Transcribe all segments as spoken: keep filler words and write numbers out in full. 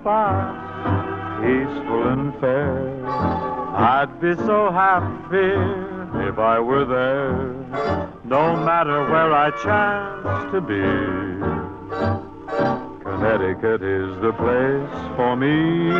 spot, peaceful and fair. I'd be so happy if I were there, no matter where I chance to be. Connecticut is the place for me.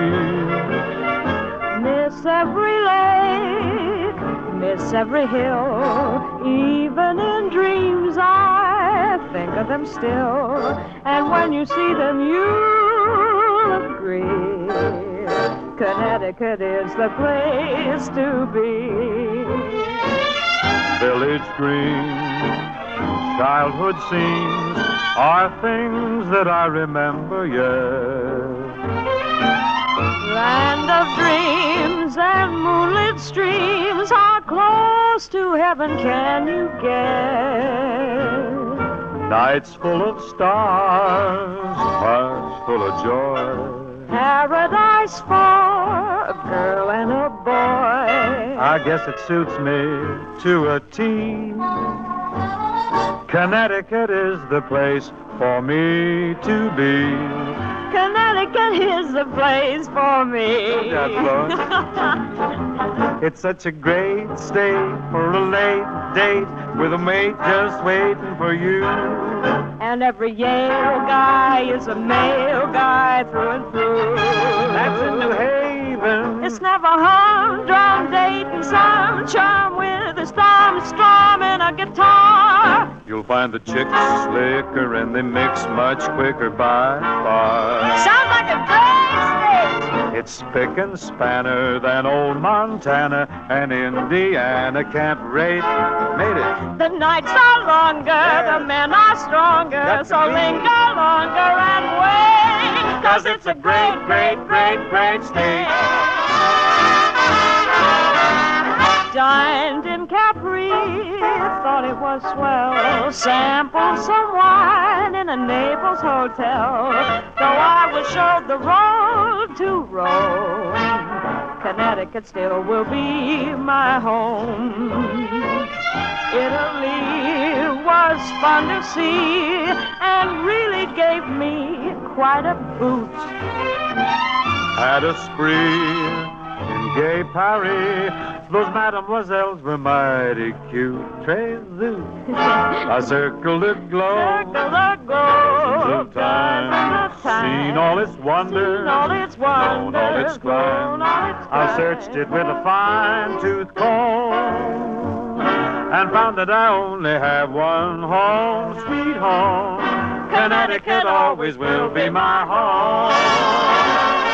Miss every lake, miss every hill, even in dreams I think of them still. And when you see them, you'll agree, Connecticut is the place to be. Village dreams, childhood scenes are things that I remember, yes. Land of dreams and moonlit streams, how close to heaven can you get? Nights full of stars, hearts full of joy. Paradise for a girl and a boy. I guess it suits me to a T. Connecticut is the place for me to be. Connecticut is the place for me. It's such a great state for a late date with a mate just waiting for you. And every Yale guy is a male guy through and through. That's in New Haven. It's never humdrum dating some charm with a storm strumming a guitar. You'll find the chicks slicker and they mix much quicker by far. Sounds like a great state. It's spick and spanner than old Montana, and Indiana can't rate. Made it. The nights are longer, yes. The men are stronger, so linger longer and wait, 'cause it's a great, great, great, great state. Dined in Capri, thought it was swell, sampled some wine in a Naples hotel, though I was showed the road to Rome, Connecticut still will be my home. Italy was fun to see and really gave me quite a boot. Had a spree in gay Paris, those mademoiselles were mighty cute. Très zoot, a circle of glow, Circle of glow, of time, seen all its wonders, seen all its wonders, known all its known crimes. all its I searched it with a fine-tooth comb and found that I only have one home, sweet home. Connecticut always will be my home.